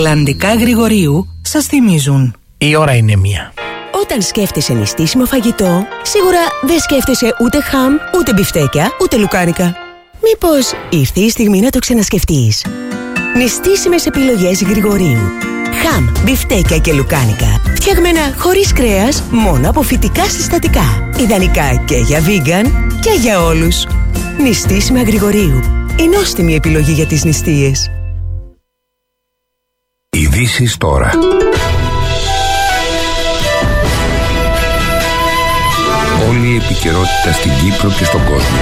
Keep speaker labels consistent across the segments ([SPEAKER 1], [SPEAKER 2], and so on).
[SPEAKER 1] Ιρλανδικά Γρηγορίου σας θυμίζουν.
[SPEAKER 2] Η ώρα είναι 1.
[SPEAKER 3] Όταν σκέφτεσαι νηστίσιμο φαγητό, σίγουρα δεν σκέφτεσαι ούτε χαμ, ούτε μπιφτέκια, ούτε λουκάνικα. Μήπως ήρθε η στιγμή να το ξανασκεφτείς? Νηστίσιμες επιλογές Γρηγορίου. Χαμ, μπιφτέκια και λουκάνικα. Φτιαγμένα χωρίς κρέας, μόνο από φυτικά συστατικά. Ιδανικά και για vegan και για όλους. Νηστίσιμα Γρηγορίου. Η νόστιμη επιλογή για τις νηστείες.
[SPEAKER 4] Ειδήσεις τώρα. Όλη η επικαιρότητα στην Κύπρο και στον κόσμο.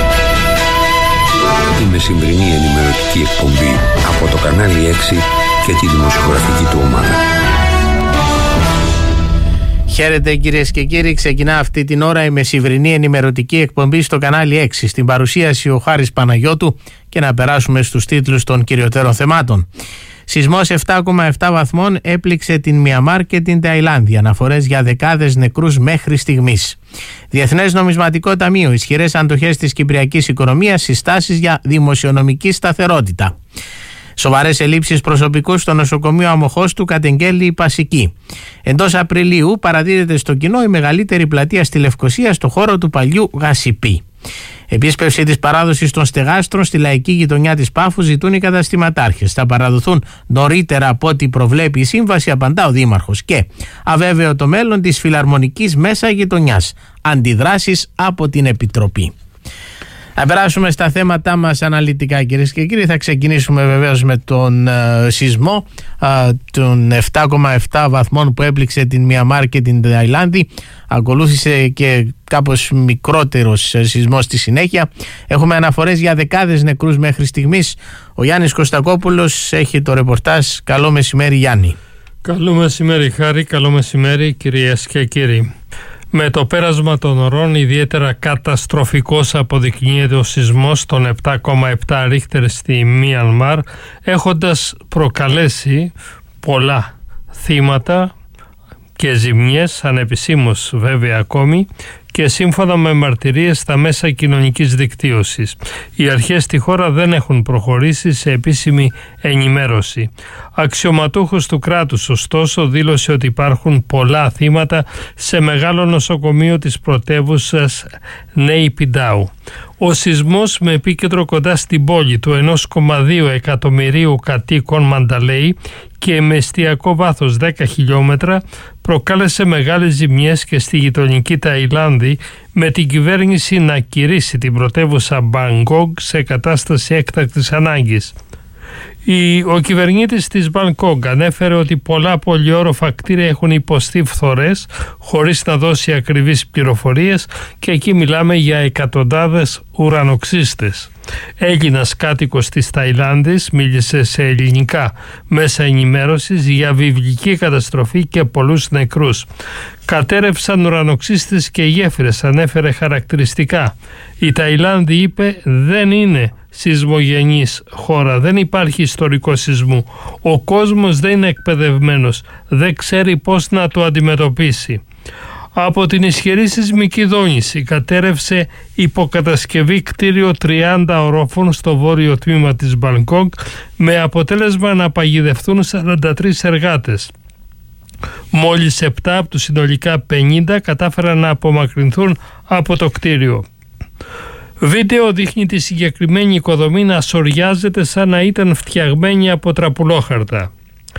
[SPEAKER 4] Η μεσημβρινή ενημερωτική εκπομπή από το κανάλι 6 και τη δημοσιογραφική του ομάδα.
[SPEAKER 2] Χαίρετε κυρίες και κύριοι, ξεκινά αυτή την ώρα η μεσημβρινή ενημερωτική εκπομπή στο κανάλι 6. Στην παρουσίαση ο Χάρης Παναγιώτου και να περάσουμε στους τίτλους των κυριωτέρων θεμάτων. Σεισμός 7,7 βαθμών έπληξε την Μιανμάρ και την Ταϊλάνδη. Αναφορές για δεκάδες νεκρούς μέχρι στιγμής. Διεθνές Νομισματικό Ταμείο. Ισχυρές αντοχές της κυπριακής οικονομίας. Συστάσεις για δημοσιονομική σταθερότητα. Σοβαρές ελλείψεις προσωπικού στο νοσοκομείο Αμοχώστου κατεγγέλει η Πασική. Εντός Απριλίου παραδίδεται στο κοινό η μεγαλύτερη πλατεία στη Λευκοσία στο χώρο του παλιού Γασιπί. Επίσπευση της παράδοσης των στεγάστρων στη λαϊκή γειτονιά της Πάφου ζητούν οι καταστηματάρχες. Θα παραδοθούν νωρίτερα από ό,τι προβλέπει η σύμβαση, απαντά ο Δήμαρχος. Και αβέβαιο το μέλλον της φιλαρμονικής μέσα γειτονιάς. Αντιδράσεις από την Επιτροπή. Θα περάσουμε στα θέματά μας αναλυτικά, κυρίες και κύριοι. Θα ξεκινήσουμε βεβαίως με τον σεισμό των 7,7 βαθμών που έπληξε την Μιανμάρ και την Ταϊλάνδη. Ακολούθησε και κάπως μικρότερος σεισμός στη συνέχεια. Έχουμε αναφορές για δεκάδες νεκρούς μέχρι στιγμής. Ο Γιάννης Κωστακόπουλος έχει το ρεπορτάζ. Καλό μεσημέρι, Γιάννη.
[SPEAKER 5] Καλό μεσημέρι, Χάρη. Καλό μεσημέρι, κυρίες και κύριοι. Με το πέρασμα των ωρών, ιδιαίτερα καταστροφικός αποδεικνύεται ο σεισμός των 7,7 ρίχτερ στη Μιανμάρ, έχοντας προκαλέσει πολλά θύματα και ζημιές, ανεπισήμως βέβαια ακόμη, και σύμφωνα με μαρτυρίες στα μέσα κοινωνικής δικτύωσης. Οι αρχές στη χώρα δεν έχουν προχωρήσει σε επίσημη ενημέρωση. Αξιωματούχος του κράτους, ωστόσο, δήλωσε ότι υπάρχουν πολλά θύματα σε μεγάλο νοσοκομείο της πρωτεύουσας Νέι Πιντάου. Ο σεισμός, με επίκεντρο κοντά στην πόλη του 1,2 εκατομμυρίου κατοίκων Μανταλέι και με εστιακό βάθος 10 χιλιόμετρα, προκάλεσε μεγάλες ζημιές και στη γειτονική Ταϊλάνδη, με την κυβέρνηση να κηρύσει την πρωτεύουσα Μπαγκόγκ σε κατάσταση έκτακτης ανάγκης. Ο κυβερνήτης της Μπαγκόγκ ανέφερε ότι πολλά πολυόροφα κτίρια έχουν υποστεί φθορές χωρίς να δώσει ακριβείς πληροφορίες, και εκεί μιλάμε για εκατοντάδες ουρανοξύστες. Έλληνας κάτοικος της Ταϊλάνδης μίλησε σε ελληνικά μέσα ενημέρωσης για βιβλική καταστροφή και πολλούς νεκρούς. Κατέρευσαν ουρανοξύστες και γέφυρες, ανέφερε χαρακτηριστικά. Η Ταϊλάνδη, είπε, δεν είναι σεισμογενής χώρα, δεν υπάρχει ιστορικό σεισμού. Ο κόσμος δεν είναι εκπαιδευμένος, δεν ξέρει πώς να το αντιμετωπίσει. Από την ισχυρή σεισμική δόνηση κατέρευσε υποκατασκευή κτίριο 30 ορόφων στο βόρειο τμήμα της Μπαγκόγκ, με αποτέλεσμα να παγιδευτούν 43 εργάτες. Μόλις 7 από τους συνολικά 50 κατάφεραν να απομακρυνθούν από το κτίριο. Βίντεο δείχνει τη συγκεκριμένη οικοδομή να σωριάζεται σαν να ήταν φτιαγμένη από τραπουλόχαρτα.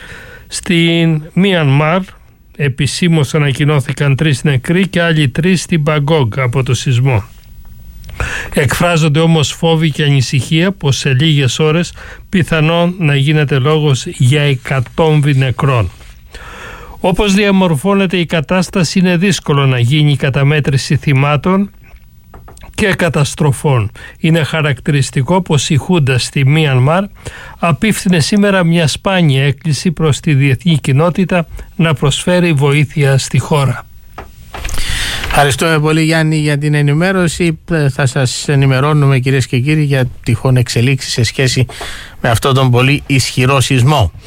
[SPEAKER 5] Στην Μιανμάρ επισήμως ανακοινώθηκαν 3 νεκροί και άλλοι 3 στην Μπαγκόγκ από το σεισμό. Εκφράζονται όμως φόβοι και ανησυχία πως σε λίγες ώρες πιθανόν να γίνεται λόγος για εκατόμβη νεκρών. Όπως διαμορφώνεται η κατάσταση, είναι δύσκολο να γίνει η καταμέτρηση θυμάτων και καταστροφών. Είναι χαρακτηριστικό πως η Χούντα στη Μιανμάρ απίφθινε σήμερα μια σπάνια έκκληση προς τη διεθνή κοινότητα να προσφέρει βοήθεια στη χώρα.
[SPEAKER 2] Ευχαριστούμε πολύ, Γιάννη, για την ενημέρωση. Θα σας ενημερώνουμε, κυρίες και κύριοι, για τυχόν εξελίξεις σε σχέση με αυτόν τον πολύ ισχυρό σεισμό.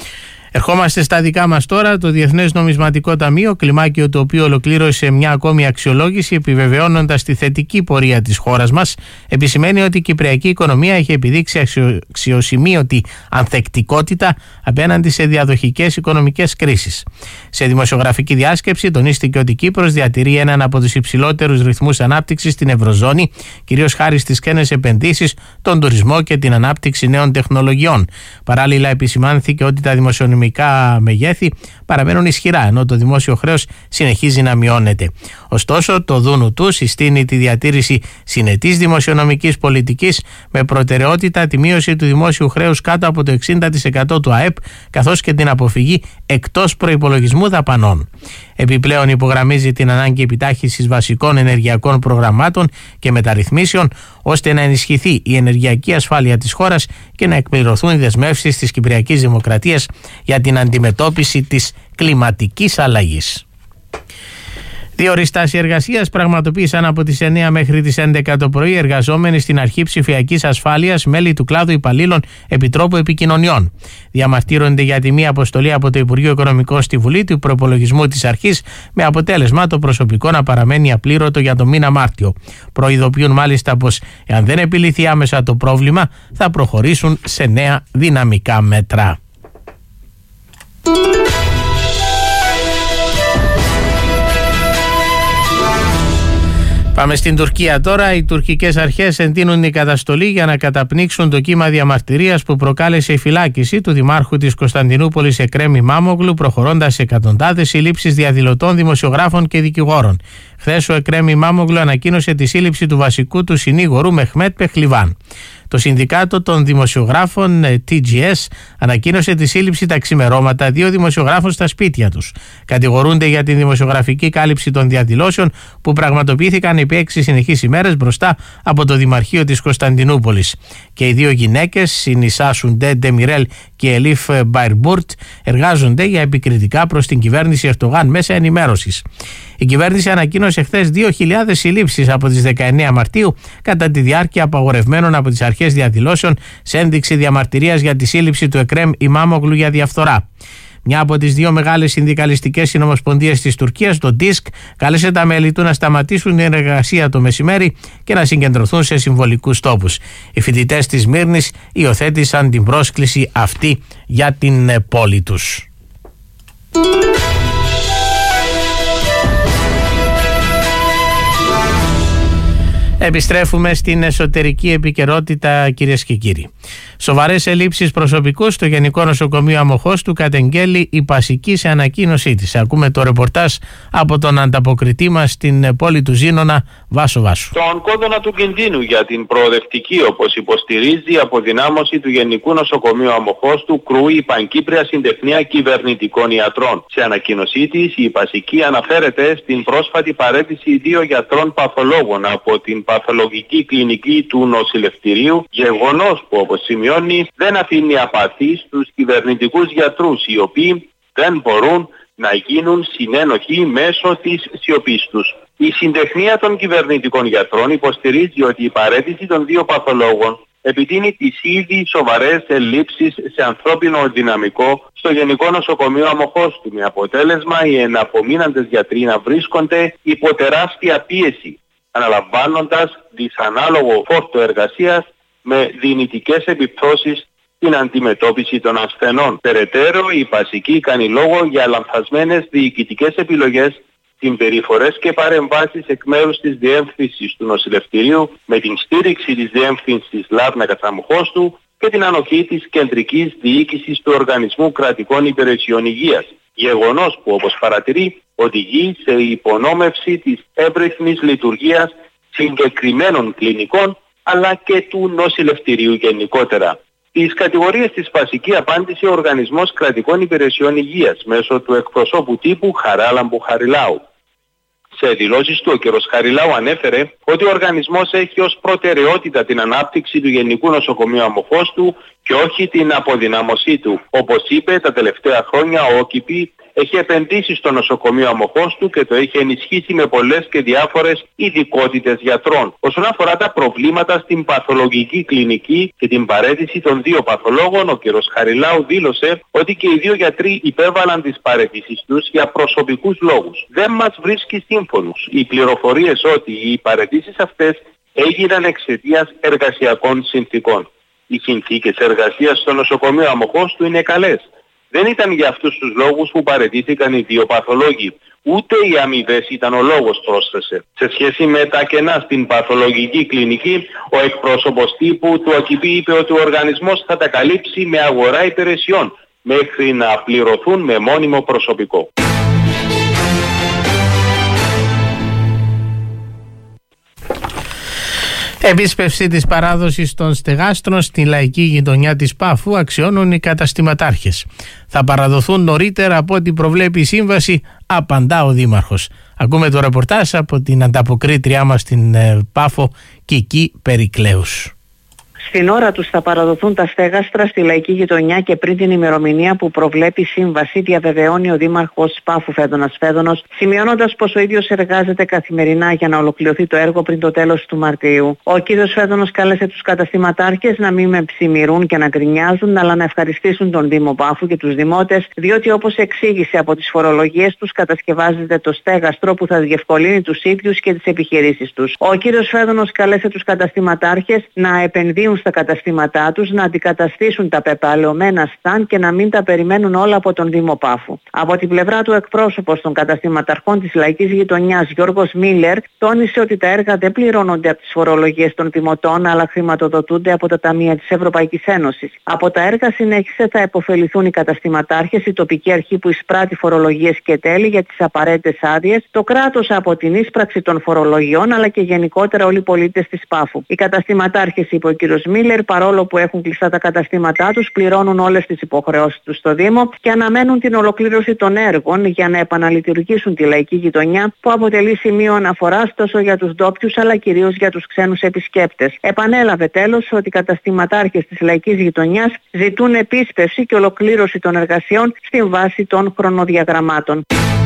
[SPEAKER 2] Ερχόμαστε στα δικά μας τώρα. Το Διεθνές Νομισματικό Ταμείο, κλιμάκιο το οποίο ολοκλήρωσε μια ακόμη αξιολόγηση επιβεβαιώνοντας τη θετική πορεία της χώρας μας, επισημαίνει ότι η κυπριακή οικονομία έχει επιδείξει αξιοσημείωτη ανθεκτικότητα απέναντι σε διαδοχικές οικονομικές κρίσεις. Σε δημοσιογραφική διάσκεψη τονίστηκε ότι η Κύπρος διατηρεί έναν από τους υψηλότερους ρυθμούς ανάπτυξης στην Ευρωζώνη, κυρίως χάρη στις ξένες επενδύσεις, τον τουρισμό και την ανάπτυξη νέων τεχνολογιών. Παράλληλα, επισημάνθηκε ότι τα δημοσιονομικά μεγέθη παραμένουν ισχυρά, ενώ το δημόσιο χρέος συνεχίζει να μειώνεται. Ωστόσο, το ΔΝΤ συστήνει τη διατήρηση συνετής δημοσιονομικής πολιτικής με προτεραιότητα τη μείωση του δημόσιου χρέους κάτω από το 60% του ΑΕΠ, καθώς και την αποφυγή εκτός προϋπολογισμού δαπανών. Επιπλέον, υπογραμμίζει την ανάγκη επιτάχυνσης βασικών ενεργειακών προγραμμάτων και μεταρρυθμίσεων, ώστε να ενισχυθεί η ενεργειακή ασφάλεια της χώρας και να εκπληρωθούν οι δεσμεύσεις της Κυπριακής Δημοκρατίας για την αντιμετώπιση της κλιματικής αλλαγής. 2 ώρες εργασίας πραγματοποίησαν από τις 9 μέχρι τις 11 το πρωί εργαζόμενοι στην Αρχή Ψηφιακής Ασφάλειας, μέλη του κλάδου υπαλλήλων Επιτρόπου Επικοινωνιών. Διαμαρτύρονται για τη μη αποστολή από το Υπουργείο Οικονομικών στη Βουλή του προπολογισμού της Αρχής, με αποτέλεσμα το προσωπικό να παραμένει απλήρωτο για το μήνα Μάρτιο. Προειδοποιούν μάλιστα πως εάν δεν επιλυθεί άμεσα το πρόβλημα, θα προχωρήσουν σε νέα δυναμικά μέτρα. Πάμε στην Τουρκία τώρα. Οι τουρκικές αρχές εντείνουν η καταστολή για να καταπνίξουν το κύμα διαμαρτυρίας που προκάλεσε η φυλάκιση του Δημάρχου της Κωνσταντινούπολης Εκρέμ Ιμάμογλου, προχωρώντας σε εκατοντάδες συλλήψεις διαδηλωτών, δημοσιογράφων και δικηγόρων. Χθες ο Εκρέμ Ιμάμογλου ανακοίνωσε τη σύλληψη του βασικού του συνήγορου Μεχμέτ Πεχλιβάν. Το Συνδικάτο των Δημοσιογράφων TGS ανακοίνωσε τη σύλληψη τα ξημερώματα 2 δημοσιογράφων στα σπίτια τους. Κατηγορούνται για τη δημοσιογραφική κάλυψη των διαδηλώσεων που πραγματοποιήθηκαν επί 6 συνεχείς ημέρες μπροστά από το Δημαρχείο της Κωνσταντινούπολης. Και οι 2 γυναίκες, η Νισά Σουντέ Ντεμιρέλ και η Ελίφ Μπαϊρμπούρτ, εργάζονται για επικριτικά προς την κυβέρνηση Ερντογάν μέσα ενημέρωσης. Η κυβέρνηση ανακοίνωσε χθες 2.000 συλλήψεις από τις 19 Μαρτίου κατά τη διάρκεια απαγορευμένων από τις αρχές διαδηλώσεων σε ένδειξη διαμαρτυρίας για τη σύλληψη του Εκρέμ Ιμάμογλου για διαφθορά. Μια από τις 2 μεγάλες συνδικαλιστικές συνομοσπονδίες της Τουρκίας, το DISK, κάλεσε τα μέλη του να σταματήσουν την εργασία το μεσημέρι και να συγκεντρωθούν σε συμβολικούς τόπους. Οι φοιτητές της Μύρνης υιοθέτησαν την πρόσκληση αυτή για την πόλη τους. Επιστρέφουμε στην εσωτερική επικαιρότητα, κυρίες και κύριοι. Σοβαρές ελλείψεις προσωπικού στο Γενικό Νοσοκομείο Αμοχώστου κατεγγέλει η Πασική σε ανακοίνωσή της. Ακούμε το ρεπορτάζ από τον ανταποκριτή μας στην πόλη του Ζήνωνα, Βάσο Βάσου.
[SPEAKER 6] Τον κόδωνα του κινδύνου για την προοδευτική, όπως υποστηρίζει, αποδυνάμωση του Γενικού Νοσοκομείου Αμοχώστου κρούει η Πανκύπρια Συντεχνία Κυβερνητικών Ιατρών. Σε ανακοίνωσή της, η Πασική αναφέρεται στην πρόσφατη παραίτηση 2 γιατρών παθολόγων από την παθολογική κλινική του νοσηλευτηρίου, γεγονός που, όπως σημειώνει, δεν αφήνει απαθή στους κυβερνητικούς γιατρούς, οι οποίοι δεν μπορούν να γίνουν συνένοχοι μέσω της σιωπής τους. Η Συντεχνία των Κυβερνητικών Γιατρών υποστηρίζει ότι η παραίτηση των 2 παθολόγων επιτείνει τις ήδη σοβαρές ελλείψεις σε ανθρώπινο δυναμικό στο Γενικό Νοσοκομείο Αμοχώστου, με αποτέλεσμα οι εναπομείναντες γιατροί να βρίσκονται υπό τεράστια πίεση, αναλαμβάνοντας δυσανάλογο φόρτο εργασίας με δυνητικές επιπτώσεις στην αντιμετώπιση των ασθενών. Περαιτέρω, η Πασική κάνει λόγο για λανθασμένες διοικητικές επιλογές, συμπεριφορές και παρεμβάσεις εκ μέρους της διεύθυνσης του νοσηλευτηρίου, με την στήριξη της διεύθυνσης Λάρνακας Αμοχώστου και την ανοχή της κεντρικής διοίκησης του Οργανισμού Κρατικών Υπηρεσιών Υγείας. Γεγονός που, όπως παρατηρεί, οδηγεί σε υπονόμευση της εύρυθμης λειτουργίας συγκεκριμένων κλινικών αλλά και του νοσηλευτηρίου γενικότερα. Στις κατηγορίες της Πασική απάντησε ο Οργανισμός Κρατικών Υπηρεσιών Υγείας μέσω του εκπροσώπου τύπου Χαράλαμπου Χαριλάου. Σε δηλώσεις του, ο κ. Χαριλάου ανέφερε ότι ο οργανισμός έχει ως προτεραιότητα την ανάπτυξη του Γενικού Νοσοκομείου Αμοχώστου και όχι την αποδυνάμωσή του. Όπως είπε, τα τελευταία χρόνια ο ΟΚΙΠΗ έχει επενδύσει στο νοσοκομείο Αμμοχώστου και το έχει ενισχύσει με πολλές και διάφορες ειδικότητες γιατρών. Όσον αφορά τα προβλήματα στην παθολογική κλινική και την παραίτηση των 2 παθολόγων, ο κ. Χαριλάου δήλωσε ότι και οι 2 γιατροί υπέβαλαν τις παραιτήσεις τους για προσωπικούς λόγους. Δεν μας βρίσκει σύμφωνους οι πληροφορίες ότι οι παραιτήσεις αυτές έγιναν εξαιτίας εργασιακών συνθήκων. Οι συνθήκες εργασίας στο νοσοκομείο Αμμοχώστου είναι καλές. Δεν ήταν για αυτούς τους λόγους που παραιτήθηκαν οι 2 παθολόγοι. Ούτε οι αμοιβές ήταν ο λόγος, πρόσθεσε. Σε σχέση με τα κενά στην παθολογική κλινική, ο εκπρόσωπος τύπου του ΑΚΠ είπε ότι ο οργανισμός θα τα καλύψει με αγορά υπηρεσιών μέχρι να πληρωθούν με μόνιμο προσωπικό.
[SPEAKER 2] Επίσπευση της παράδοσης των στεγάστρων στη λαϊκή γειτονιά της Πάφου αξιώνουν οι καταστηματάρχες. Θα παραδοθούν νωρίτερα από ό,τι προβλέπει η σύμβαση, απαντά ο Δήμαρχος. Ακούμε το ρεπορτάζ από την ανταποκρίτριά μας στην Πάφο, Κική Περικλέους.
[SPEAKER 7] Στην ώρα τους θα παραδοθούν τα στέγαστρα στη λαϊκή γειτονιά και πριν την ημερομηνία που προβλέπει η σύμβαση, διαβεβαιώνει ο Δήμαρχος Πάφου Φέδωνας Φέδωνος, σημειώνοντας πως ο ίδιος εργάζεται καθημερινά για να ολοκληρωθεί το έργο πριν το τέλος του Μαρτίου. Ο κύριος Φέδωνος κάλεσε τους καταστηματάρχες να μην με ψημιρούν και να γκρινιάζουν, αλλά να ευχαριστήσουν τον Δήμο Πάφου και τους δημότες, διότι όπως εξήγησε, από τις φορολογίες τους κατασκευάζεται το στέγαστρο που θα διευκολύνει τους ίδιους και τις επιχειρήσεις τους. Ο κύριος Φέδωνος κάλεσε τους καταστηματάρχες να επενδύουν στα καταστήματά τους, να αντικαταστήσουν τα πεπαλαιωμένα στάν και να μην τα περιμένουν όλα από τον Δήμο Πάφου. Από την πλευρά του, εκπρόσωπος των καταστηματαρχών της λαϊκής γειτονιάς, Γιώργος Μίλλερ, τόνισε ότι τα έργα δεν πληρώνονται από τις φορολογίες των δημοτών, αλλά χρηματοδοτούνται από τα ταμεία της Ευρωπαϊκής Ένωσης. Από τα έργα, συνέχισε, θα επωφεληθούν οι καταστηματάρχες, η τοπική αρχή που εισπράττει φορολογίες και τέλη για τις απαραίτητες άδειες, το κράτος από την ίσπραξη των φορολογιών, αλλά και γενικότερα όλοι οι πολίτες της Πάφου. Οι καταστηματάρχες, είπε ο κ. Μίλλερ, παρόλο που έχουν κλειστά τα καταστήματά τους, πληρώνουν όλες τις υποχρεώσεις τους στο Δήμο και αναμένουν την ολοκλήρωση των έργων για να επαναλειτουργήσουν τη λαϊκή γειτονιά, που αποτελεί σημείο αναφοράς τόσο για τους ντόπιους αλλά κυρίως για τους ξένους επισκέπτες. Επανέλαβε τέλος ότι οι καταστηματάρχες της λαϊκής γειτονιάς ζητούν επίσπευση και ολοκλήρωση των εργασιών στην βάση των χρονοδιαγραμμάτων.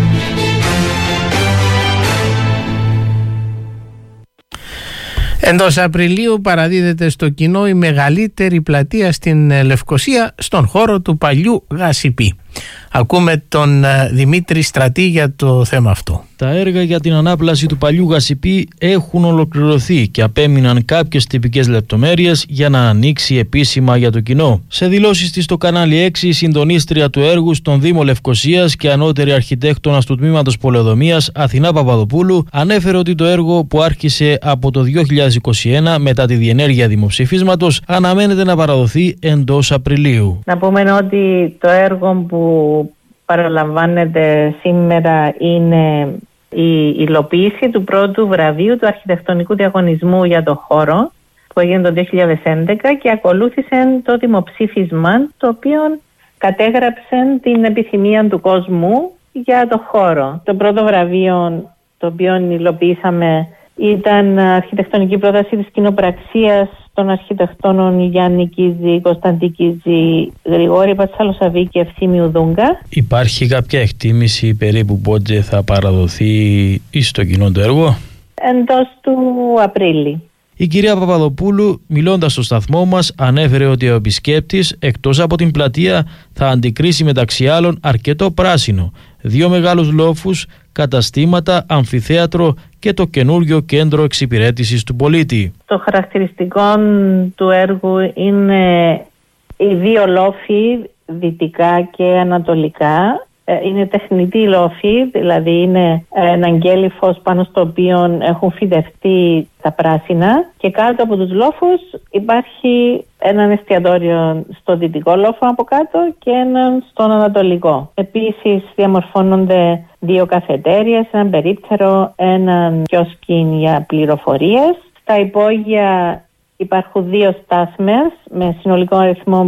[SPEAKER 2] Εντός Απριλίου παραδίδεται στο κοινό η μεγαλύτερη πλατεία στην Λευκοσία στον χώρο του παλιού Γασιπί. Ακούμε τον Δημήτρη Στρατή για το θέμα αυτό.
[SPEAKER 8] Τα έργα για την ανάπλαση του παλιού Γασιπί έχουν ολοκληρωθεί και απέμειναν κάποιες τυπικές λεπτομέρειες για να ανοίξει επίσημα για το κοινό. Σε δηλώσεις της στο κανάλι 6, η συντονίστρια του έργου στον Δήμο Λευκοσίας και ανώτερη αρχιτέκτονας του τμήματος Πολεοδομίας, Αθηνά Παπαδοπούλου, ανέφερε ότι το έργο, που άρχισε από το 2021 μετά τη διενέργεια δημοψηφίσματος, αναμένεται να παραδοθεί εντός Απριλίου.
[SPEAKER 9] Να πούμε ότι το έργο που παραλαμβάνεται σήμερα είναι η υλοποίηση του πρώτου βραβείου του αρχιτεκτονικού διαγωνισμού για το χώρο, που έγινε το 2011, και ακολούθησε το δημοψήφισμα, το οποίο κατέγραψε την επιθυμία του κόσμου για το χώρο. Το πρώτο βραβείο το οποίο υλοποιήσαμε ήταν αρχιτεκτονική πρόταση της κοινοπραξίας των αρχιτεκτόνων Γιάννη Κίζη, Κωνσταντή Κίζη, Γρηγόρη Πατσάλο-Σαββή και Ευθύμιου Δούγκα. Υπάρχει κάποια εκτίμηση περίπου πότε θα παραδοθεί στο κοινό το έργο? Εντός του Απρίλη.
[SPEAKER 8] Η κυρία Παπαδοπούλου, μιλώντας στο σταθμό μας, ανέφερε ότι ο επισκέπτης, εκτός από την πλατεία, θα αντικρίσει μεταξύ άλλων αρκετό πράσινο, 2 μεγάλους λόφους, καταστήματα, αμφιθέατρο και το καινούριο κέντρο εξυπηρέτησης του πολίτη. Το χαρακτηριστικό του έργου είναι οι 2 λόφοι, δυτικά και ανατολικά. Είναι τεχνητή λόφη, δηλαδή είναι ένα γκέλυφος πάνω στο οποίο έχουν φυτευτεί τα πράσινα, και κάτω από τους λόφους υπάρχει έναν εστιατόριο στο δυτικό λόφο από κάτω και έναν στον ανατολικό. Επίσης διαμορφώνονται 2 καφετέριες, έναν περίπτερο, έναν κιόσκι για πληροφορίες. Στα υπόγεια υπάρχουν 2 στάθμες με συνολικό αριθμό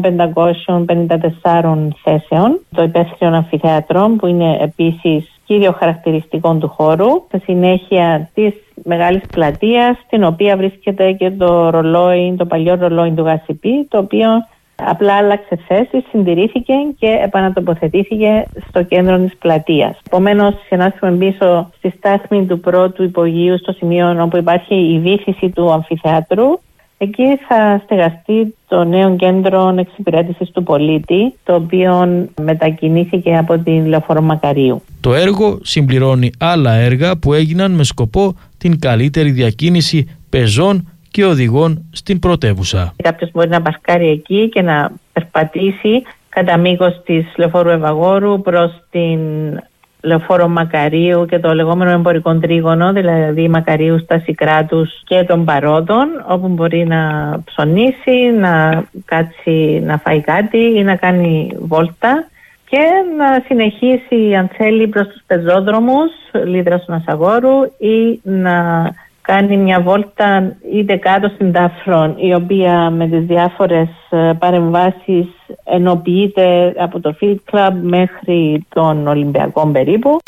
[SPEAKER 8] 554 θέσεων. Το υπαίθριο αμφιθέατρο, που είναι επίσης κύριο χαρακτηριστικό του χώρου. Στη συνέχεια της μεγάλης πλατείας, στην οποία βρίσκεται και το ρολόι, το παλιό ρολόι του Γασιπί, το οποίο
[SPEAKER 9] Απλά άλλαξε θέση, συντηρήθηκε και επανατοποθετήθηκε στο κέντρο της πλατείας. Επομένως, για να έρθουμε πίσω στη στάθμη του πρώτου υπογείου, στο σημείο όπου υπάρχει η βύθιση του αμφιθεάτρου, εκεί θα στεγαστεί το νέο κέντρο εξυπηρέτησης του πολίτη, το οποίο μετακινήθηκε από την Λεωφόρο Μακαρίου.
[SPEAKER 8] Το έργο συμπληρώνει άλλα έργα που έγιναν με σκοπό την καλύτερη διακίνηση πεζών και οδηγών στην πρωτεύουσα.
[SPEAKER 9] Κάποιος μπορεί να παρκάρει εκεί και να περπατήσει κατά μήκος της Λεωφόρου Ευαγόρου προς την Λεωφόρο Μακαρίου και το λεγόμενο εμπορικό τρίγωνο, δηλαδή Μακαρίου, Στασικράτους και των Παρόδων, όπου μπορεί να ψωνίσει, να κάτσει να φάει κάτι ή να κάνει βόλτα και να συνεχίσει, αν θέλει, προς τους πεζόδρομους Λίδρας του Νασαγόρου ή να κάνει μια βόλτα είτε κάτω στην Τάφρον, η οποία με τις διάφορες παρεμβάσεις ενοποιείται από το Field Club μέχρι τον Ολυμπιακό περίπου.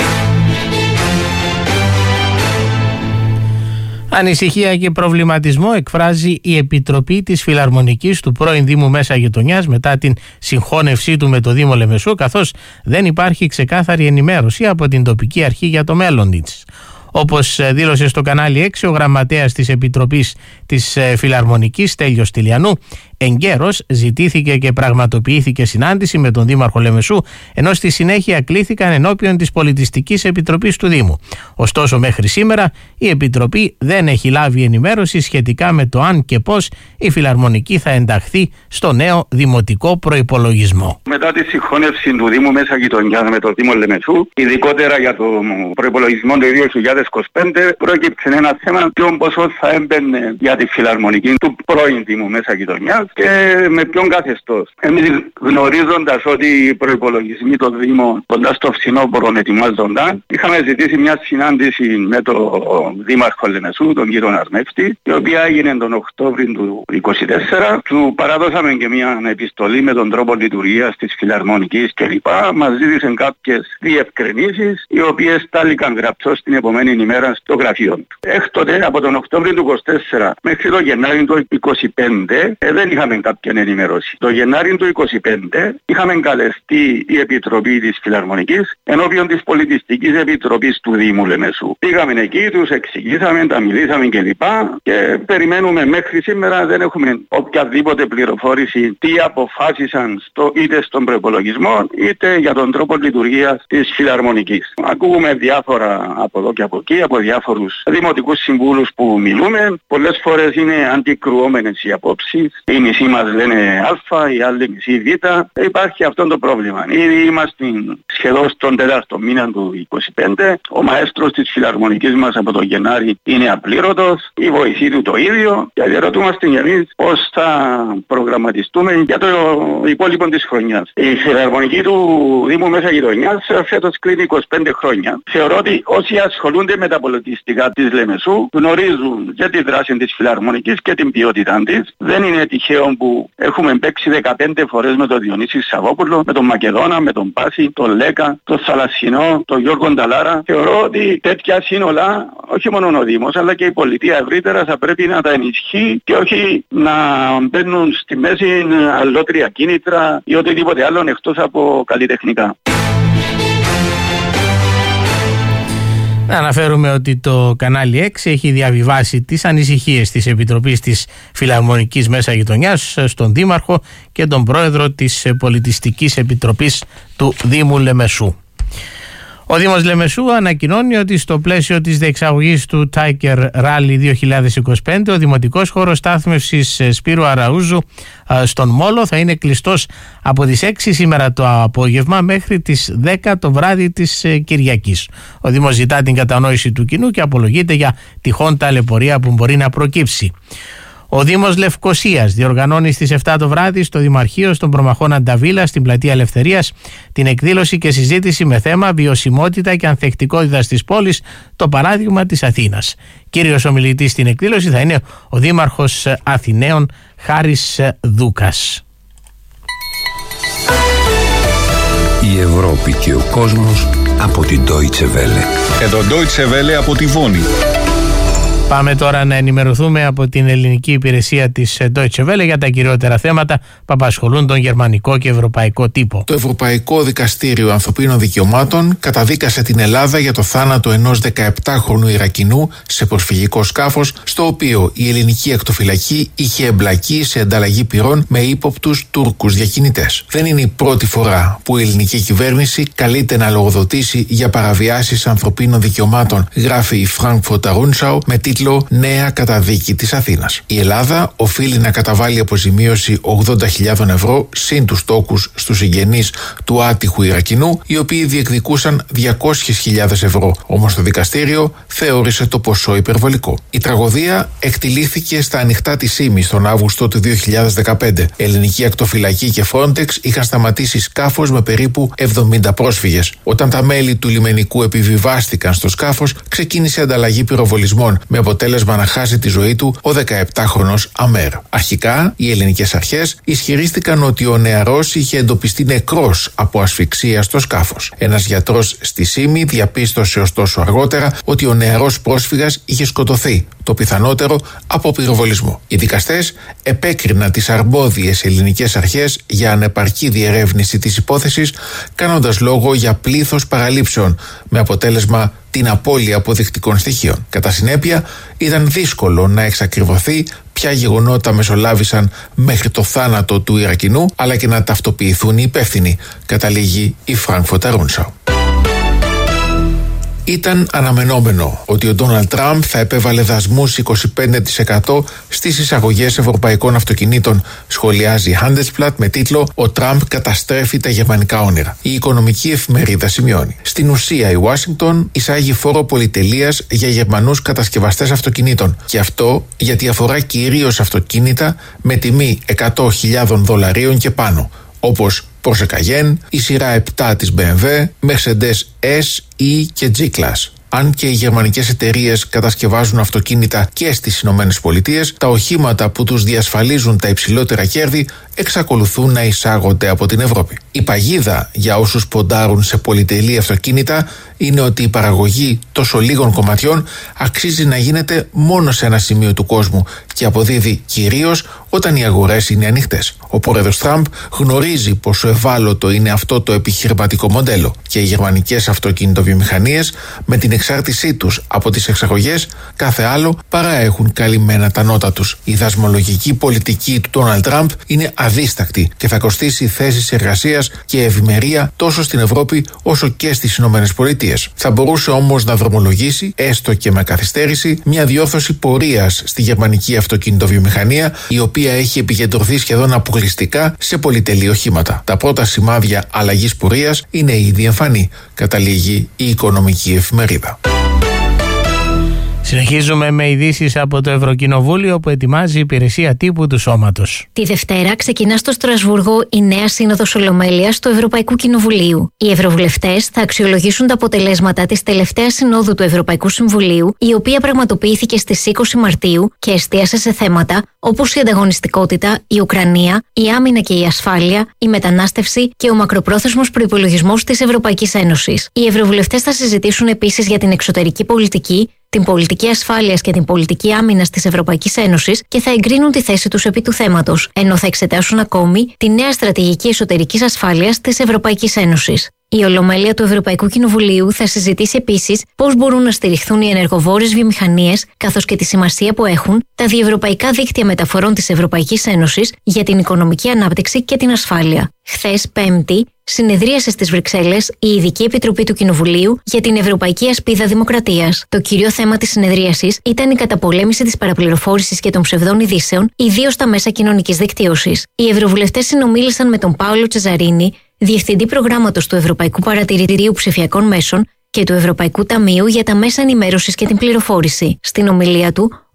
[SPEAKER 2] Ανησυχία και προβληματισμό εκφράζει η Επιτροπή της Φιλαρμονικής του πρώην Δήμου Μέσα Γειτονιάς μετά την συγχώνευσή του με το Δήμο Λεμεσού, καθώς δεν υπάρχει ξεκάθαρη ενημέρωση από την τοπική αρχή για το μέλλον της. Όπως δήλωσε στο κανάλι 6 ο γραμματέας της Επιτροπής της Φιλαρμονικής, Στέλιος Τηλιανού, εγκαίρως ζητήθηκε και πραγματοποιήθηκε συνάντηση με τον Δήμαρχο Λεμεσού, ενώ στη συνέχεια κλήθηκαν ενώπιον της Πολιτιστικής Επιτροπής του Δήμου. Ωστόσο, μέχρι σήμερα η Επιτροπή δεν έχει λάβει ενημέρωση σχετικά με το αν και πώς η Φιλαρμονική θα ενταχθεί στο νέο δημοτικό προϋπολογισμό.
[SPEAKER 10] Μετά τη συγχώνευση του Δήμου Μέσα Γειτονιάς με το Δήμο Λεμεσού, ειδικότερα για το προϋπολογισμό του 2025, πρόκειψε ένα θέμα ποιον ποσό θα έμπαινε για τη Φιλαρμονική του πρώην Δήμου Μέσα Γειτονιάς και με ποιον καθεστώς. Εμείς, γνωρίζοντας ότι οι προϋπολογισμοί των Δήμων κοντά στο φθινόπωρο ετοιμάζονταν, είχαμε ζητήσει μια συνάντηση με τον Δήμαρχο Λεμεσού, τον κύριο Αρνεύτη, η οποία έγινε τον Οκτώβριο του 2024. Του παραδώσαμε και μια επιστολή με τον τρόπο λειτουργίας της Φιλαρμονικής κλπ. Μας ζήτησαν κάποιες διευκρινήσεις, οι οποίες στάληκαν γραπτός την επομένη ημέρα στο γραφείο του. Έκτοτε, από τον Οκτώβριο του 2024 μέχρι το Γενάρη του 2025, δεν είχαμε κάποια ενημέρωση. Το Γενάρη του 2025 είχαμε καλεστεί η Επιτροπή της Φιλαρμονικής ενώπιον της Πολιτιστικής Επιτροπής του Δήμου Λεμεσού. Πήγαμε εκεί, τους εξηγήσαμε, τα μιλήσαμε κλπ. Και περιμένουμε μέχρι σήμερα, δεν έχουμε οποιαδήποτε πληροφόρηση τι αποφάσισαν είτε στον προϋπολογισμό είτε για τον τρόπο λειτουργίας της Φιλαρμονικής. Ακούμε διάφορα από εδώ και από εκεί, από διάφορους δημοτικούς συμβούλους που μιλούμε. Πολλές φορές είναι αντικρουόμενες οι απόψεις. Οι μισοί μας λένε Α, οι άλλοι μισοί Β. Υπάρχει αυτό το πρόβλημα. Ήδη είμαστε σχεδόν στον 4ο μήνα του 2025. Ο μαέστρος της Φιλαρμονικής μας από τον Γενάρη είναι απλήρωτος. Η βοηθή του το ίδιο. Και ρωτούμαστε κι εμείς πώς θα προγραμματιστούμε για το υπόλοιπο της χρονιάς. Η Φιλαρμονική του Δήμου Μέσα Γειτονιάς φέτος κλείνει 25 χρόνια. Θεωρώ ότι όσοι ασχολούνται με τα πολιτιστικά της Λεμεσού γνωρίζουν και τη δράση της Φιλαρμονικής και την ποιότητά της. Δεν είναι τυχαίο που έχουμε παίξει 15 φορές με τον Διονύση Σαββόπουλο, με τον Μακεδόνα, με τον Πάση, τον Λέκα, τον Θαλασσινό, τον Γιώργο Νταλάρα. Θεωρώ ότι τέτοια σύνολα, όχι μόνο ο Δήμος, αλλά και η πολιτεία ευρύτερα θα πρέπει να τα ενισχύει και όχι να μπαίνουν στη μέση αλλότρια κίνητρα ή οτιδήποτε άλλο εκτός από καλλιτεχνικά.
[SPEAKER 2] Να αναφέρουμε ότι το κανάλι 6 έχει διαβιβάσει τις ανησυχίες της Επιτροπής της Φιλαρμονικής Μέσα Γειτονιάς στον Δήμαρχο και τον Πρόεδρο της Πολιτιστικής Επιτροπής του Δήμου Λεμεσού. Ο Δήμος Λεμεσού ανακοινώνει ότι στο πλαίσιο της διεξαγωγής του Tiger Rally 2025 ο δημοτικός χώρος στάθμευσης Σπύρου Αραούζου στον Μόλο θα είναι κλειστός από τις 6 σήμερα το απόγευμα μέχρι τις 10 το βράδυ της Κυριακής. Ο Δήμος ζητά την κατανόηση του κοινού και απολογείται για τυχόν ταλαιπωρία που μπορεί να προκύψει. Ο Δήμος Λευκωσίας διοργανώνει στις 7 το βράδυ στο Δημαρχείο στον Προμαχώνα Ανταβίλα στην Πλατεία Ελευθερίας την εκδήλωση και συζήτηση με θέμα βιωσιμότητα και ανθεκτικότητα της πόλης, το παράδειγμα της Αθήνας. Κύριος ομιλητής στην εκδήλωση θα είναι ο Δήμαρχος Αθηναίων Χάρης Δούκας.
[SPEAKER 4] Η Ευρώπη και ο κόσμος από την Deutsche Welle.
[SPEAKER 11] Εδώ Deutsche Welle από τη Βόνη.
[SPEAKER 2] Πάμε τώρα να ενημερωθούμε από την ελληνική υπηρεσία της Deutsche Welle για τα κυριότερα θέματα που απασχολούν τον γερμανικό και ευρωπαϊκό τύπο.
[SPEAKER 11] Το Ευρωπαϊκό Δικαστήριο Ανθρωπίνων Δικαιωμάτων καταδίκασε την Ελλάδα για το θάνατο ενός 17χρονου Ιρακινού σε προσφυγικό σκάφος, στο οποίο η ελληνική ακτοφυλακή είχε εμπλακεί σε ανταλλαγή πυρών με ύποπτους Τούρκους διακινητές. Δεν είναι η πρώτη φορά που η ελληνική κυβέρνηση καλείται να λογοδοτήσει για παραβιάσεις ανθρωπίνων δικαιωμάτων, γράφει η Frankfurter Rundschau με τίτλο «Νέα καταδίκη της Αθήνας». Η Ελλάδα οφείλει να καταβάλει αποζημίωση 80.000 ευρώ συν τους τόκους στους συγγενείς του άτυχου Ιρακινού, οι οποίοι διεκδικούσαν 200.000 ευρώ. Όμως το δικαστήριο θεώρησε το ποσό υπερβολικό. Η τραγωδία εκτυλίχθηκε στα ανοιχτά της Σίμης τον Αύγουστο του 2015. Ελληνική ακτοφυλακή και Frontex είχαν σταματήσει σκάφος με περίπου 70 πρόσφυγες. Όταν τα μέλη του λιμενικού επιβιβάστηκαν στο σκάφος, ξεκίνησε ανταλλαγή πυροβολισμών, με αποτέλεσμα να χάσει τη ζωή του ο 17χρονος Αμέρ. Αρχικά, οι ελληνικές αρχές ισχυρίστηκαν ότι ο νεαρός είχε εντοπιστεί νεκρός από ασφυξία στο σκάφος. Ένας γιατρός στη Σίμη διαπίστωσε ωστόσο αργότερα ότι ο νεαρός πρόσφυγας είχε σκοτωθεί, το πιθανότερο από πυροβολισμό. Οι δικαστές επέκριναν τις αρμόδιες ελληνικές αρχές για ανεπαρκή διερεύνηση της υπόθεσης, κάνοντας λόγο για πλήθος παραλήψεων, με αποτέλεσμα την απώλεια αποδεικτικών στοιχείων. Κατά συνέπεια, ήταν δύσκολο να εξακριβωθεί ποια γεγονότα μεσολάβησαν μέχρι το θάνατο του Ιρακινού, αλλά και να ταυτοποιηθούν οι υπεύθυνοι, καταλήγει η Frankfurter Rundschau. Ήταν αναμενόμενο ότι ο Ντόναλντ Τραμπ θα επέβαλε δασμούς 25% στις εισαγωγές ευρωπαϊκών αυτοκινήτων, σχολιάζει η Handelsblatt με τίτλο «Ο Τραμπ καταστρέφει τα γερμανικά όνειρα». Η οικονομική εφημερίδα σημειώνει: στην ουσία η Ουάσιγκτον εισάγει φόρο πολυτελείας για Γερμανούς κατασκευαστές αυτοκινήτων, και αυτό γιατί αφορά κυρίως αυτοκίνητα με τιμή $100.000 και πάνω, όπως Porsche Cayenne, η σειρά 7 της BMW, Mercedes S, E και G-Class. Αν και οι γερμανικές εταιρείες κατασκευάζουν αυτοκίνητα και στις Ηνωμένες Πολιτείες, τα οχήματα που τους διασφαλίζουν τα υψηλότερα κέρδη εξακολουθούν να εισάγονται από την Ευρώπη. Η παγίδα για όσους ποντάρουν σε πολυτελή αυτοκίνητα είναι ότι η παραγωγή τόσο λίγων κομματιών αξίζει να γίνεται μόνο σε ένα σημείο του κόσμου και αποδίδει κυρίως όταν οι αγορές είναι ανοιχτές. Ο πρόεδρος Τραμπ γνωρίζει πόσο ευάλωτο είναι αυτό το επιχειρηματικό μοντέλο και οι γερμανικές αυτοκινητοβιομηχανίες, με την εξάρτησή τους από τις εξαγωγές, κάθε άλλο παρά έχουν καλυμμένα τα νότα τους. Η δασμολογική πολιτική του Ντόναλντ Τραμπ είναι αδίστακτη και θα κοστίσει θέσεις εργασίας και ευημερία τόσο στην Ευρώπη όσο και στις Ηνωμένες Πολιτείες. Θα μπορούσε όμως να δρομολογήσει, έστω και με καθυστέρηση, μια διόρθωση πορείας στη γερμανική αυτοκινητοβιομηχανία, η οποία έχει επικεντρωθεί σχεδόν αποκλειστικά σε πολυτελή οχήματα. Τα πρώτα σημάδια αλλαγής πορείας είναι ήδη εμφανή, καταλήγει η οικονομική εφημερίδα.
[SPEAKER 2] Συνεχίζουμε με ειδήσεις από το Ευρωκοινοβούλιο που ετοιμάζει η υπηρεσία τύπου του Σώματος.
[SPEAKER 12] Τη Δευτέρα ξεκινά στο Στρασβούργο η νέα Σύνοδος Ολομέλειας του Ευρωπαϊκού Κοινοβουλίου. Οι ευρωβουλευτές θα αξιολογήσουν τα αποτελέσματα της τελευταίας Συνόδου του Ευρωπαϊκού Συμβουλίου, η οποία πραγματοποιήθηκε στις 20 Μαρτίου και εστίασε σε θέματα όπως η ανταγωνιστικότητα, η Ουκρανία, η άμυνα και η ασφάλεια, η μετανάστευση και ο μακροπρόθεσμος προϋπολογισμός της Ευρωπαϊκής Ένωσης. Οι ευρωβουλευτές θα συζητήσουν επίσης για την εξωτερική πολιτική, την πολιτική ασφάλειας και την πολιτική άμυνας της Ευρωπαϊκής Ένωσης και θα εγκρίνουν τη θέση τους επί του θέματος, ενώ θα εξετάσουν ακόμη τη νέα στρατηγική εσωτερικής ασφάλειας της Ευρωπαϊκής Ένωσης. Η Ολομέλεια του Ευρωπαϊκού Κοινοβουλίου θα συζητήσει επίσης πώς μπορούν να στηριχθούν οι ενεργοβόρες βιομηχανίες, καθώς και τη σημασία που έχουν τα διευρωπαϊκά δίκτυα μεταφορών της Ευρωπαϊκής Ένωσης για την οικονομική ανάπτυξη και την ασφάλεια. Χθες, Πέμπτη, συνεδρίασε στις Βρυξέλλες η Ειδική Επιτροπή του Κοινοβουλίου για την Ευρωπαϊκή Ασπίδα Δημοκρατίας. Το κύριο θέμα της συνεδρίασης ήταν η καταπολέμηση της παραπληροφόρησης και των ψευδών ειδήσεων, ιδίως στα μέσα κοινωνικής δικτύωσης. Οι ευρωβουλευτές συνομίλησαν με τον Πάολο Τσεζαρίνη, Διευθυντή Προγράμματος του Ευρωπαϊκού Παρατηρητηρίου Ψηφιακών Μέσων και του Ευρωπαϊκού Ταμείου για τα Μέσα Ενημέρωσης και την Πληροφόρηση. Στην ομιλία του,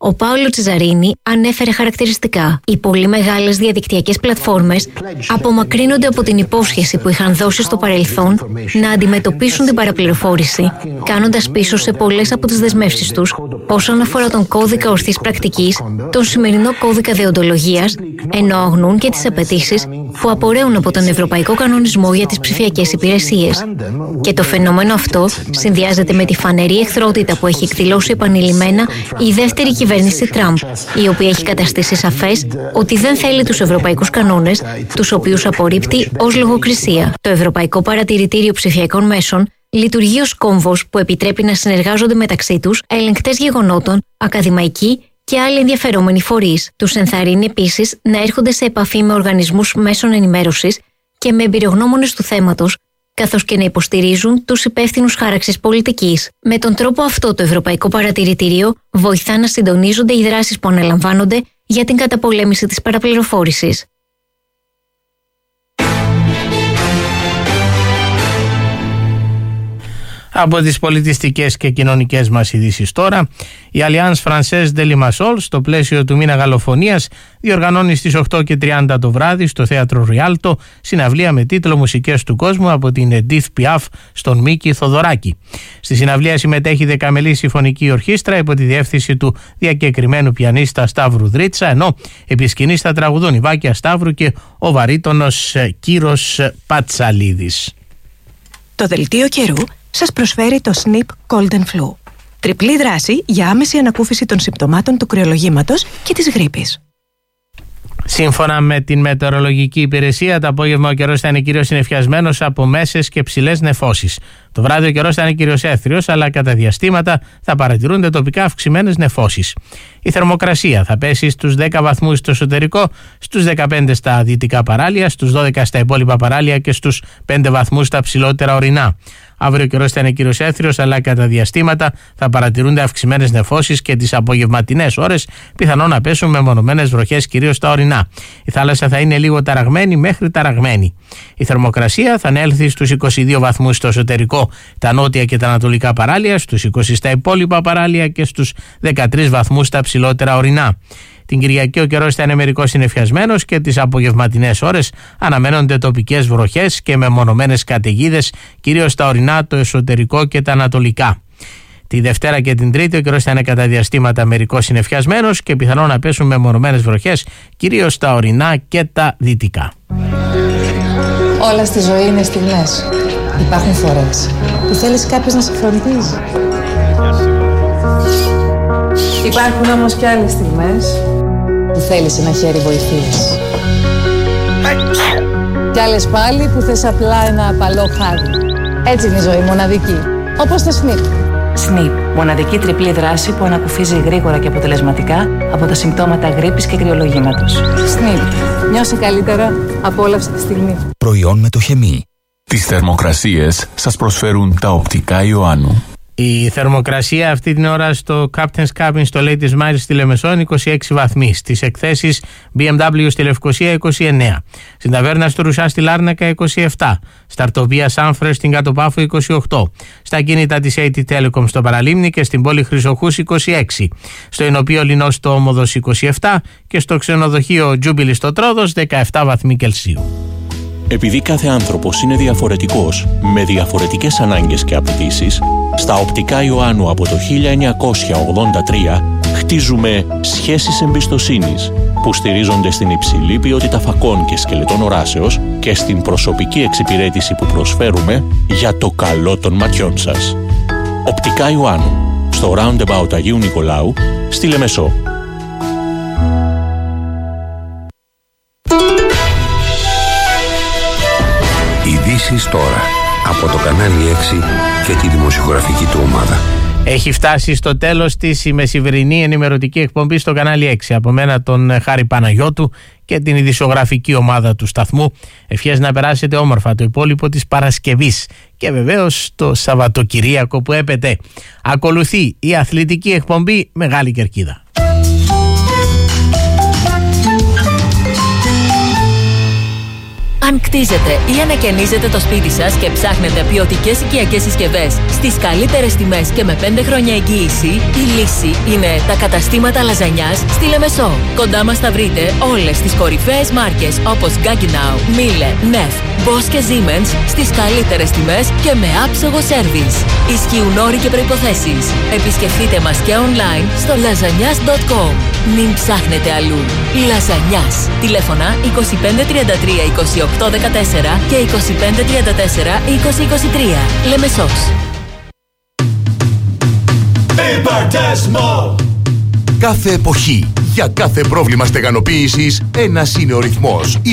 [SPEAKER 12] Ο Πάολο Τσεζαρίνη ανέφερε χαρακτηριστικά: οι πολύ μεγάλες διαδικτυακές πλατφόρμες απομακρύνονται από την υπόσχεση που είχαν δώσει στο παρελθόν να αντιμετωπίσουν την παραπληροφόρηση, κάνοντας πίσω σε πολλές από τις δεσμεύσεις τους όσον αφορά τον κώδικα ορθής πρακτικής, τον σημερινό κώδικα δεοντολογίας, ενώ αγνοούν και τις απαιτήσεις που απορρέουν από τον Ευρωπαϊκό Κανονισμό για τις ψηφιακές υπηρεσίες. Και το φαινόμενο αυτό συνδυάζεται με τη φανερή εχθρότητα που έχει εκδηλώσει επανειλημμένα η δεύτερη κυβέρνηση Τραμπ, η οποία έχει καταστήσει σαφές ότι δεν θέλει τους ευρωπαϊκούς κανόνες, τους οποίους απορρίπτει ως λογοκρισία. Το Ευρωπαϊκό Παρατηρητήριο Ψηφιακών Μέσων λειτουργεί ως κόμβος που επιτρέπει να συνεργάζονται μεταξύ τους ελεγκτές γεγονότων, ακαδημαϊκοί και άλλοι ενδιαφερόμενοι φορείς. Τους ενθαρρύνει επίσης να έρχονται σε επαφή με οργανισμούς μέσων ενημέρωσης και με εμπειρογνώμονες του θέματος, καθώς και να υποστηρίζουν τους υπεύθυνους χάραξης πολιτικής. Με τον τρόπο αυτό, το Ευρωπαϊκό Παρατηρητήριο βοηθά να συντονίζονται οι δράσεις που αναλαμβάνονται για την καταπολέμηση της παραπληροφόρησης.
[SPEAKER 2] Από τις πολιτιστικές και κοινωνικές μας ειδήσεις τώρα, η Alliance Française de Limassol, στο πλαίσιο του μήνα Γαλλοφωνίας, διοργανώνει στις 8:30 το βράδυ στο θέατρο Ριάλτο συναυλία με τίτλο «Μουσικές του κόσμου» από την Edith Piaf στον Μίκη Θοδωράκη. Στη συναυλία συμμετέχει δεκαμελή συμφωνική ορχήστρα υπό τη διεύθυνση του διακεκριμένου πιανίστα Σταύρου Δρίτσα, ενώ επί σκηνής θα τραγουδούν η Βάκια Σταύρου και ο βαρύτονος Κύρος Πατσαλίδης.
[SPEAKER 13] Το δελτίο καιρού σας προσφέρει το Snip Cold and Flu. Τριπλή δράση για άμεση ανακούφιση των συμπτωμάτων του κρυολογήματος και της γρίπης.
[SPEAKER 2] Σύμφωνα με την μετεωρολογική υπηρεσία, το απόγευμα ο καιρός θα είναι κυρίως συννεφιασμένος από μέσες και ψηλές νεφώσεις. Το βράδυ ο καιρός θα είναι κυρίως έθριος, αλλά κατά διαστήματα θα παρατηρούνται τοπικά αυξημένες νεφώσεις. Η θερμοκρασία θα πέσει στους 10 βαθμούς στο εσωτερικό, στους 15 στα δυτικά παράλια, στους 12 στα υπόλοιπα παράλια και στους 5 βαθμούς στα ψηλότερα ορεινά. Αύριο ο καιρός θα είναι κυρίως έθριος, αλλά κατά διαστήματα θα παρατηρούνται αυξημένες νεφώσεις και τις απογευματινές ώρες πιθανόν να πέσουν μεμονωμένες βροχές κυρίως στα ορεινά. Η θάλασσα θα είναι λίγο ταραγμένη μέχρι ταραγμένη. Η θερμοκρασία θα ανέλθει στους 22 βαθμούς στο εσωτερικό, τα νότια και τα ανατολικά παράλια, στους 20 στα υπόλοιπα παράλια και στους 13 βαθμούς στα ψηλότερα ορεινά. Την Κυριακή ο καιρός θα είναι μερικώς συννεφιασμένος και τις απογευματινές ώρες αναμένονται τοπικές βροχές και μεμονωμένες καταιγίδες, κυρίως στα ορεινά, το εσωτερικό και τα ανατολικά. Τη Δευτέρα και την Τρίτη ο καιρός θα είναι κατά διαστήματα μερικώς συννεφιασμένος και πιθανόν να πέσουν μεμονωμένες βροχές, κυρίως στα ορεινά και τα δυτικά.
[SPEAKER 14] Όλα στη ζωή είναι στιγμές. Υπάρχουν φορές που θέλεις κάποιος να σε φροντίζει. Υπάρχουν όμως και άλλες στιγμές που θέλεις ένα χέρι βοηθείας. Κι άλλες πάλι που θες απλά ένα απαλό χάδι. Έτσι είναι η ζωή, μοναδική. Όπως το Snip. Snip, μοναδική τριπλή δράση που ανακουφίζει γρήγορα και αποτελεσματικά από τα συμπτώματα γρίπης και κρυολογήματος. Snip, νιώσε καλύτερα, απόλαυσε τη στιγμή.
[SPEAKER 15] Προϊόν με το χεμί. Τις θερμοκρασίες σας προσφέρουν τα οπτικά Ιωάννου.
[SPEAKER 2] Η θερμοκρασία αυτή την ώρα στο Captain's Cabin στο Ladies Miles στη Λεμεσόν 26 βαθμοί. Στις εκθέσεις BMW στη Λευκοσία 29. Στην ταβέρνα στο Ρουσά στη Λάρνακα 27. Στα Αρτοπία Σάμφρε στην Κατοπάφο 28. Στα κίνητα της AT Telecom στο Παραλίμνη και στην πόλη Χρυσοχούς 26. Στο Ηνοπείο Λινό στο Όμοδος 27 και στο ξενοδοχείο Τζούμπιλι στο Τρόδος 17 βαθμοί Κελσίου.
[SPEAKER 16] Επειδή κάθε άνθρωπος είναι διαφορετικός, με διαφορετικές ανάγκες και απαιτήσεις, στα οπτικά Ιωάννου από το 1983 χτίζουμε σχέσεις εμπιστοσύνης που στηρίζονται στην υψηλή ποιότητα φακών και σκελετών οράσεως και στην προσωπική εξυπηρέτηση που προσφέρουμε για το καλό των ματιών σας. Οπτικά Ιωάννου, στο Roundabout Αγίου Νικολάου, στη Λεμεσό.
[SPEAKER 4] Ειδήσεις τώρα από το κανάλι 6 και τη δημοσιογραφική του ομάδα.
[SPEAKER 2] Έχει φτάσει στο τέλος της η μεσημερινή ενημερωτική εκπομπή στο κανάλι 6. Από μένα τον Χάρη Παναγιώτου και την ειδησιογραφική ομάδα του σταθμού. Ευχές να περάσετε όμορφα το υπόλοιπο της Παρασκευής και βεβαίως το Σαββατοκυριακό που έπεται. Ακολουθεί η αθλητική εκπομπή Μεγάλη Κερκίδα.
[SPEAKER 17] Αν κτίζετε ή ανακαινίζετε το σπίτι σας και ψάχνετε ποιοτικές οικιακές συσκευές στις καλύτερες τιμές και με 5 χρόνια εγγύηση, η λύση είναι τα καταστήματα Λαζανιάς στη Λεμεσό. Κοντά μας θα βρείτε όλες τις κορυφαίες μάρκες όπως Gaggenau, Miele, Neff, Bosch και Siemens στις καλύτερες τιμές και με άψογο σέρβις. Ισχύουν όροι και προϋποθέσεις. Επισκεφτείτε μας και online στο lasagnas.com. Μην ψάχνετε αλλού. Λαζανιάς. Τηλέφωνα 2533 28 14 και 2534 2023. Λεμεσός.
[SPEAKER 18] Υπερτεσμό. Κάθε εποχή, για κάθε πρόβλημα στεγανοποίησης, ένας είναι ο ρυθμός.